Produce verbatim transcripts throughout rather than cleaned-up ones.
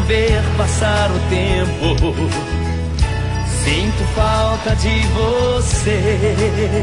ver passar o tempo. Sinto falta de você.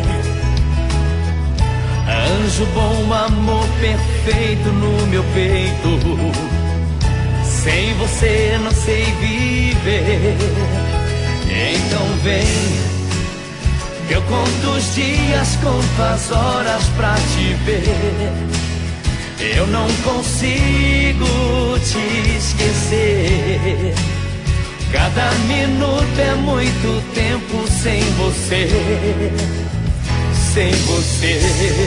Anjo bom, amor perfeito no meu peito. Sem você não sei viver. Então vem, eu conto os dias, conto as horas pra te ver. Eu não consigo te esquecer. Cada minuto é muito tempo sem você. Sem você.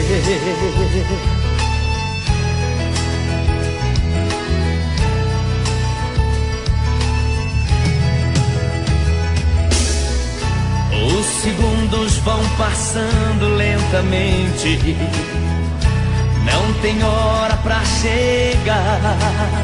Os segundos vão passando lentamente. Não tem hora pra chegar.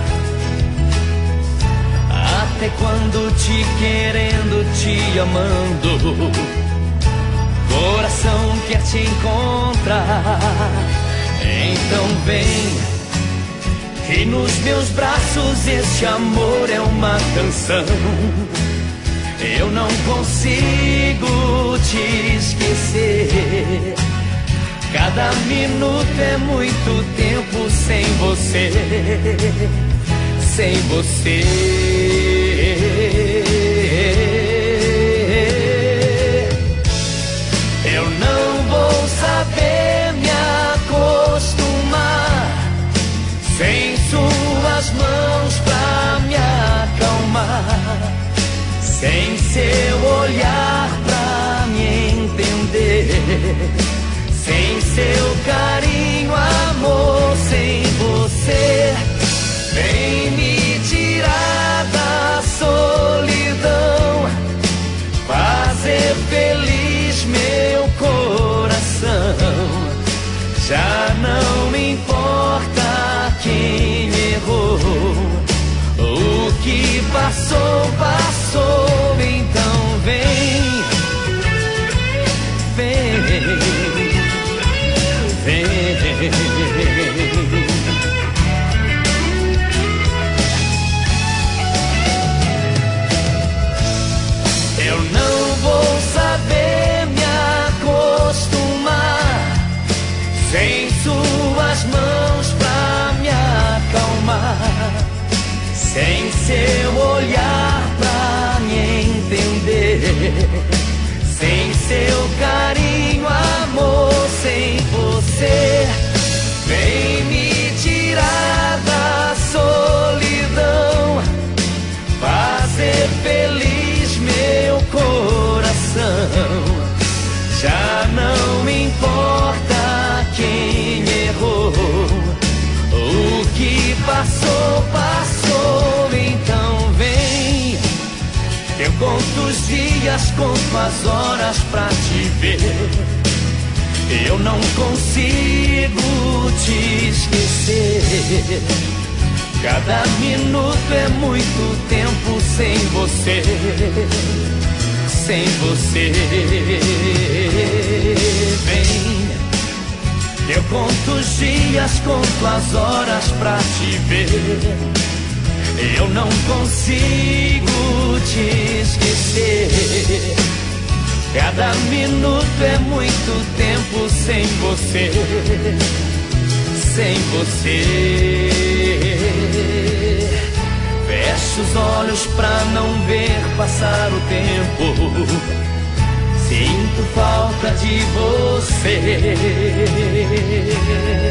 Até quando te querendo, te amando, coração quer te encontrar. Então vem, que nos meus braços este amor é uma canção. Eu não consigo te esquecer. Cada minuto é muito tempo sem você. Sem você. Eu não vou saber me acostumar sem suas mãos pra me acalmar, sem seu olhar pra me entender, sem seu carinho, amor, sem você. Vem me tirar da solidão, fazer feliz meu coração. Já não me importa quem errou, o que passou, passou. Então vem, vem, vem. Eu não vou saber me acostumar sem suas mãos pra me acalmar, sem seu olhar pra me entender, sem seu carinho, amor, sem você. Vem me tirar da solidão, fazer feliz meu coração. Já não me importa quem errou, o que passou, passou. Então vem, eu conto os dias, conto as horas pra te ver. Eu não consigo te esquecer. Cada minuto é muito tempo sem você. Sem você. Vem, eu conto os dias, conto as horas pra te ver. Eu não consigo te esquecer. Cada minuto é muito tempo sem você. Sem você. Fecho os olhos pra não ver passar o tempo. Sinto falta de você.